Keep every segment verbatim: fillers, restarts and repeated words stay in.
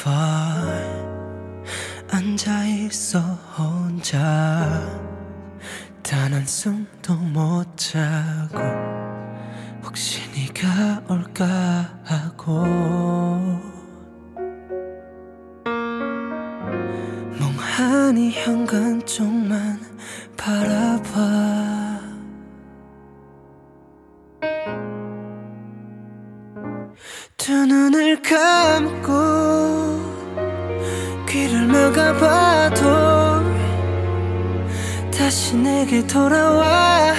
far 앉아있어 혼자 단 한숨도 못 자고 혹시 네가 올까 하고 멍하니 현관 쪽만 바라봐 두 눈을 감고 귀를 막아봐도 다시 내게 돌아와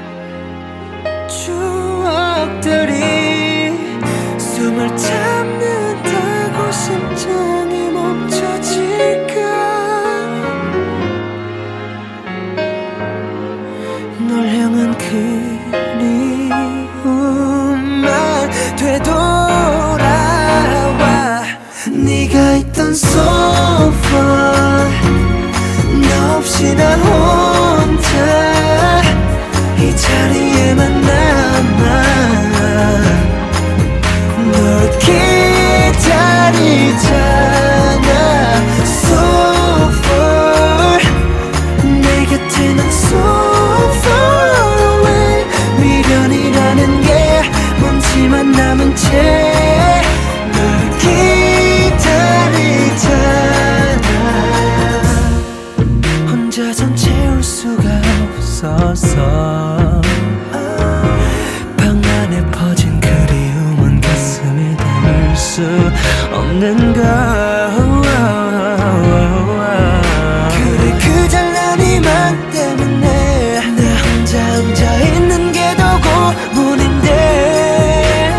추억들이 숨을 참는다고 심장이 멈춰질까 널 향한 그리움만 되돌아와 네가 있던 sofa 너 없이 나 혼자 이 자리에만 남아 널 기다리잖아 So far 내 곁에 난 so far away 미련이라는 게 먼지만 남은 채 널 기다리잖아 혼자선 채울 수가 없어서 방 안에 퍼진 그리움은 가슴에 담을 수 없는 걸 그래 그 잘난 이맘 때문에 나 혼자 혼자 있는 게 더 고문인데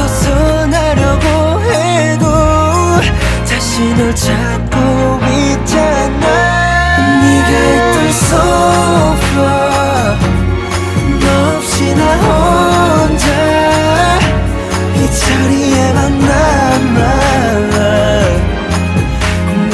벗어나려고 해도 다시 널 찾고 있잖아 네가 있던 sofa 너 없이 나 혼자 이 자리에만 남아 널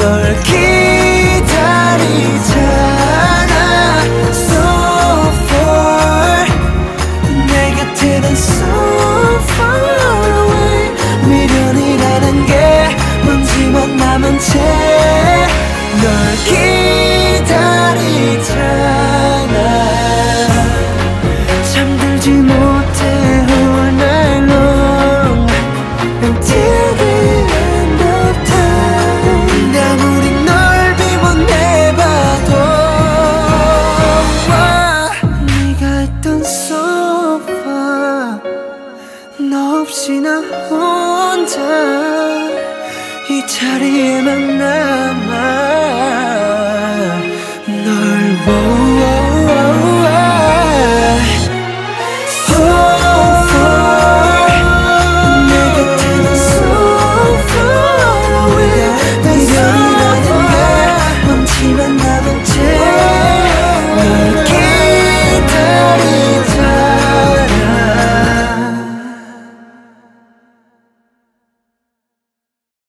기다리잖아 So far 내 곁에 난 so far away 미련이라는 게 먼지만 남은 채 널 기다리잖아 잠들지 못